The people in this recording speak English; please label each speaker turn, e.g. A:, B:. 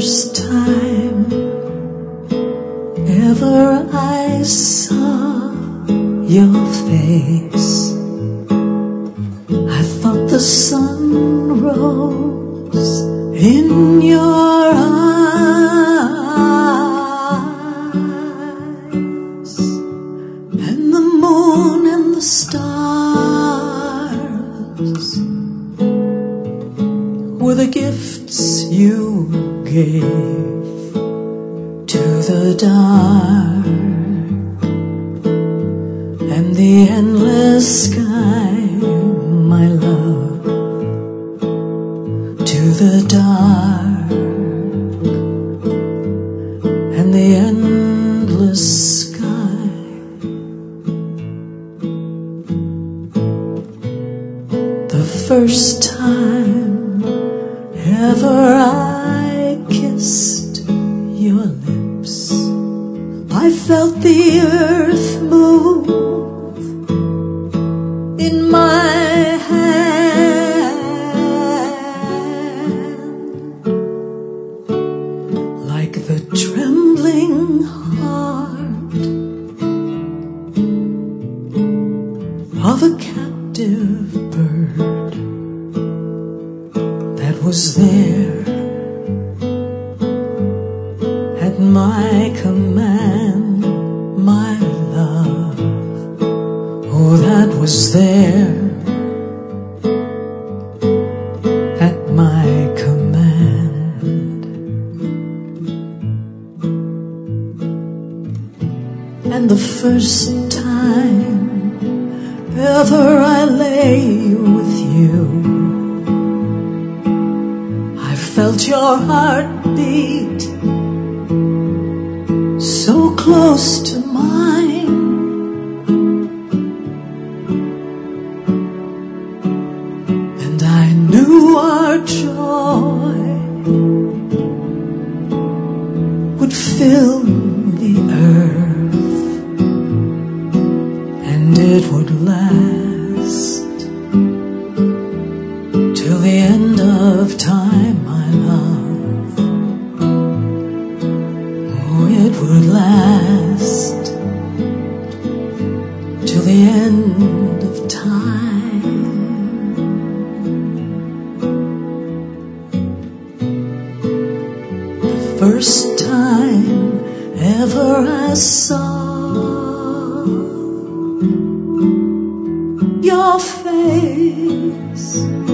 A: first time ever I saw your face, I thought the sun rose in your eyes, and the moon and the stars were the gifts you gave to the dark, and the endless sky, my love, to the dark, and the endless sky. The first time ever I kissed your lips, I felt the earth move in my hand, like the trembling heart of a captive bird that was there at my command, my love. Oh, that was there at my command. And the first time ever I lay with you, I felt your heartbeat so close to mine, and I knew our joy would fill the earth, and it would last till the end of time, my love. Oh, it would last till the end of time. The first time ever I saw your face,